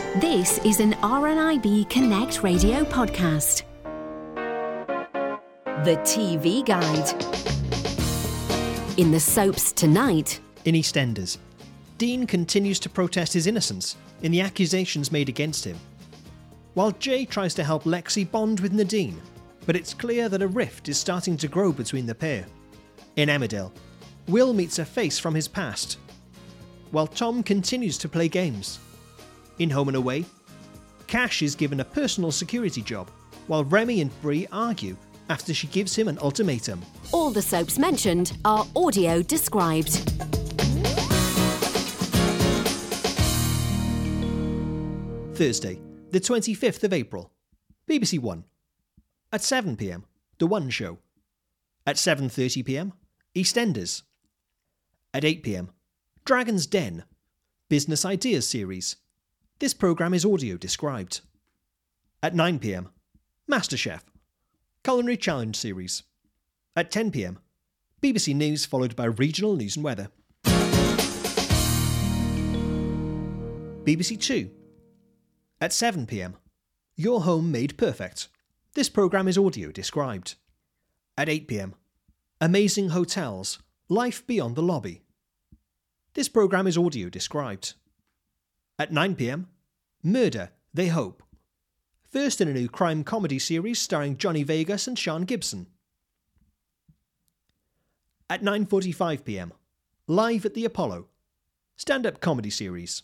This is an RNIB Connect radio podcast. The TV Guide. In the soaps tonight. In EastEnders, Dean continues to protest his innocence in the accusations made against him, while Jay tries to help Lexi bond with Nadine, but it's clear that a rift is starting to grow between the pair. In Emmerdale, Will meets a face from his past, while Tom continues to play games. In Home and Away, Cash is given a personal security job, while Remy and Bree argue after she gives him an ultimatum. All the soaps mentioned are audio described. Thursday, the 25th of April, BBC One. At 7 p.m, The One Show. At 7:30 p.m, EastEnders. At 8 p.m, Dragon's Den, Business Ideas series. This programme is audio described. At 9 p.m, MasterChef, Culinary Challenge series. At 10 p.m, BBC News followed by regional news and weather. BBC Two. At 7 p.m, Your Home Made Perfect. This programme is audio described. At 8 p.m, Amazing Hotels, Life Beyond the Lobby. This programme is audio described. At 9 p.m, Murder, They Hope. First in a new crime comedy series starring Johnny Vegas and Sean Gibson. At 9:45 p.m, Live at the Apollo, stand-up comedy series.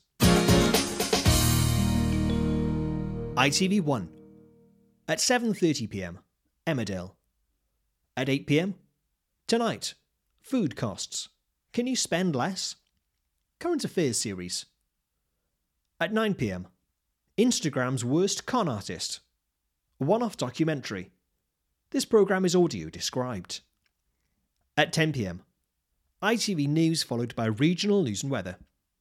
ITV1. At 7:30 p.m, Emmerdale. At 8 p.m, Tonight, Food Costs. Can you spend less? Current Affairs series. At 9 p.m, Instagram's Worst Con Artist. A one-off documentary. This programme is audio described. At 10 p.m, ITV News followed by regional news and weather.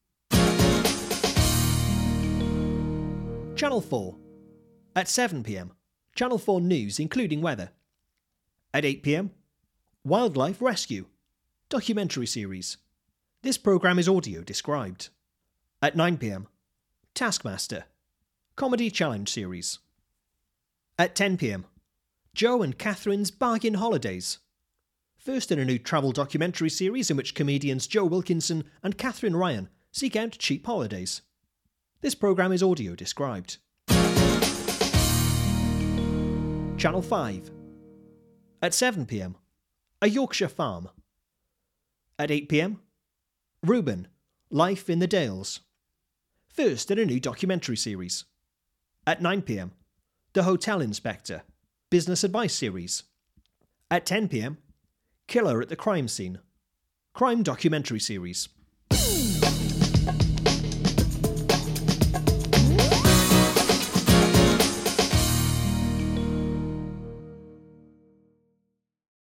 Channel 4. At 7 p.m, Channel 4 News including weather. At 8 p.m, Wildlife Rescue, documentary series. This programme is audio described. At 9 p.m, Taskmaster, comedy challenge series. At 10 p.m, Joe and Catherine's Bargain Holidays. First in a new travel documentary series in which comedians Joe Wilkinson and Catherine Ryan seek out cheap holidays. This programme is audio described. Channel 5. At 7 p.m, A Yorkshire Farm. At 8 p.m, Reuben, Life in the Dales. First in a new documentary series. At 9 p.m, The Hotel Inspector, business advice series. At 10 p.m, Killer at the Crime Scene, crime documentary series.